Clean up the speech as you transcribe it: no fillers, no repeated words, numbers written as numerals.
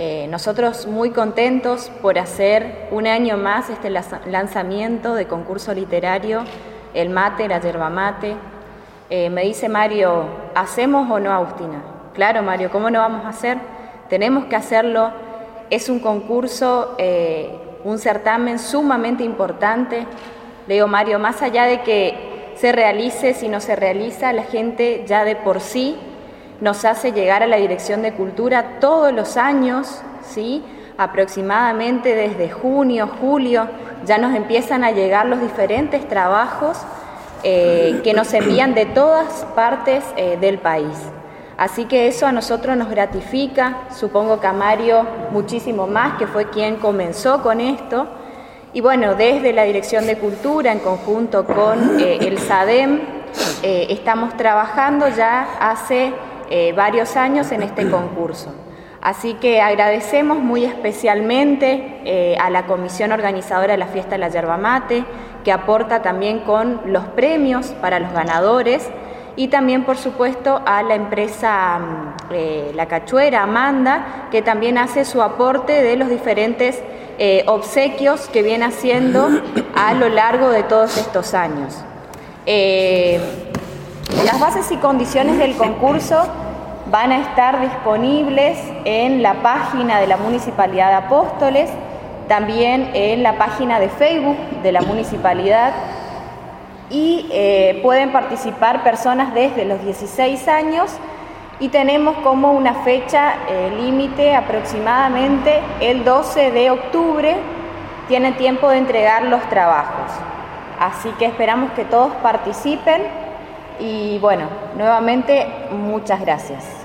nosotros muy contentos por hacer un año más este lanzamiento de concurso literario, el mate, la yerba mate. Me dice Mario, ¿hacemos o no, Agustina? Claro, Mario, ¿cómo no vamos a hacer? Tenemos que hacerlo. Es un concurso, un certamen sumamente importante. Le digo, Mario, más allá de que se realice, si no se realiza, la gente ya de por sí nos hace llegar a la Dirección de Cultura todos los años, ¿sí? Aproximadamente desde junio, julio, ya nos empiezan a llegar los diferentes trabajos que nos envían de todas partes del país. Así que eso a nosotros nos gratifica, supongo que a Mario muchísimo más, que fue quien comenzó con esto. Y bueno, desde la Dirección de Cultura, en conjunto con el SADEM, estamos trabajando ya hace varios años en este concurso. Así que agradecemos muy especialmente a la comisión organizadora de la Fiesta de la Yerba Mate, que aporta también con los premios para los ganadores, y también, por supuesto, a la empresa La Cachuera, Amanda, que también hace su aporte de los diferentes obsequios que viene haciendo a lo largo de todos estos años. Las bases y condiciones del concurso van a estar disponibles en la página de la Municipalidad de Apóstoles, también en la página de Facebook de la Municipalidad, y pueden participar personas desde los 16 años, y tenemos como una fecha límite aproximadamente el 12 de octubre, tienen tiempo de entregar los trabajos. Así que esperamos que todos participen y bueno, nuevamente muchas gracias.